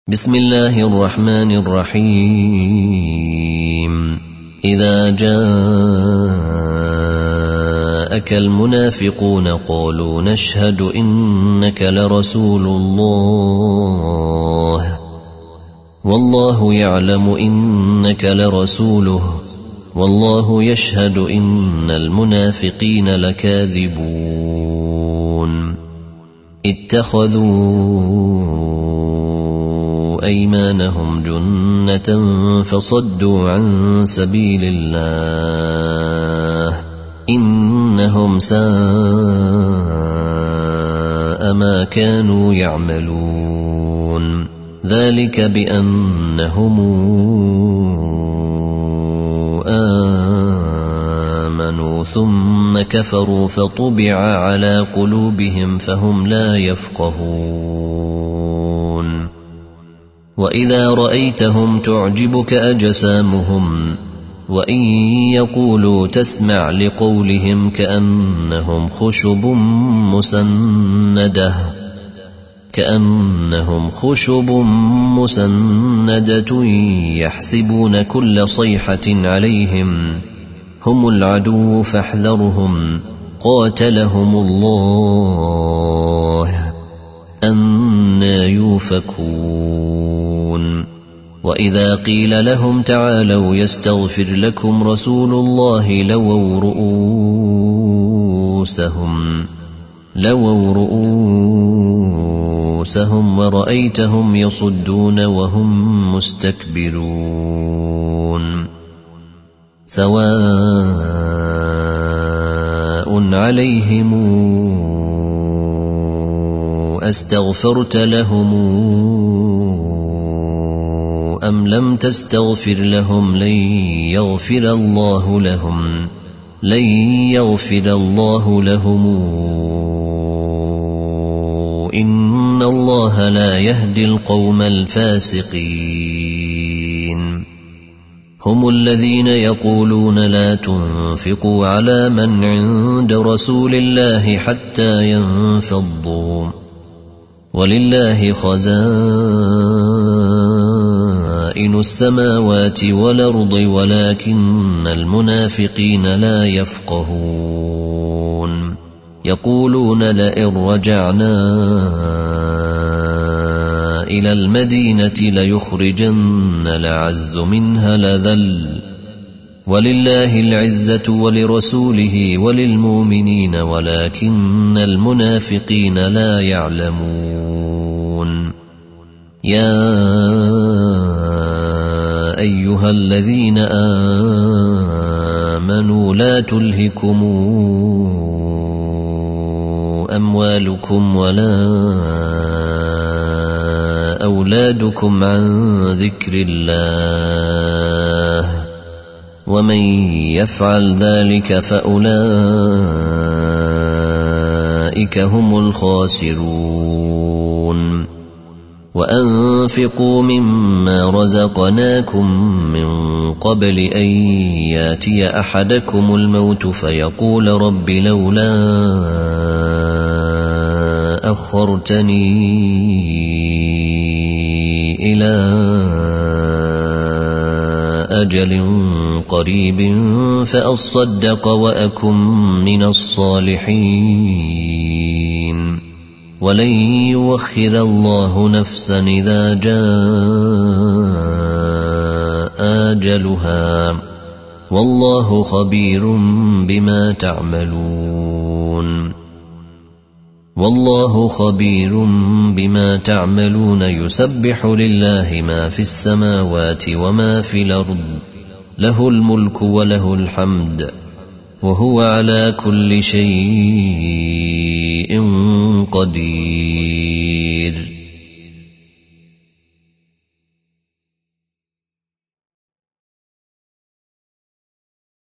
بسم الله الرحمن الرحيم إذا جاءك المنافقون قالوا نشهد إنك لرسول الله والله يعلم إنك لرسوله والله يشهد إن المنافقين لكاذبون اتخذوا أيمانهم جنة فصدوا عن سبيل الله إنهم ساء ما كانوا يعملون ذلك بأنهم آمنوا ثم كفروا فطبع على قلوبهم فهم لا يفقهون وإذا رأيتهم تعجبك أجسامهم وإن يقولوا تسمع لقولهم كأنهم خشب مسندة يحسبون كل صيحة عليهم هم العدو فاحذرهم قاتلهم الله أنى يؤفكون وإذا قيل لهم تعالوا يستغفر لكم رسول الله لووا رؤوسهم ورأيتهم يصدون وهم مستكبرون سواء عليهم أستغفرت لهم أم لم تستغفر لهم لن يغفر الله لهم إن الله لا يهدي القوم الفاسقين هم الذين يقولون لا تنفقوا على من عند رسول الله حتى ينفضوا ولله خزائن السماوات والأرض ولكن المنافقين لا يفقهون يقولون لئن رجعنا إلى المدينة ليخرجن الأعز منها الأذل ولله العزة ولرسوله وللمؤمنين ولكن المنافقين لا يعلمون يا أيها الذين آمنوا لا تلهكم أموالكم ولا أولادكم عن ذكر الله ومن يفعل ذلك فأولئك هم الخاسرون وأنفقوا مما رزقناكم من قبل أن ياتي أحدكم الموت فيقول رب لولا أخرتني إلى أجل قريب فأصدق وأكن من الصالحين ولن يؤخر الله نفسا إذا جاء أجلها والله خبير بما تعملون يسبح لله ما في السماوات وما في الأرض له الملك وله الحمد وهو على كل شيء قدير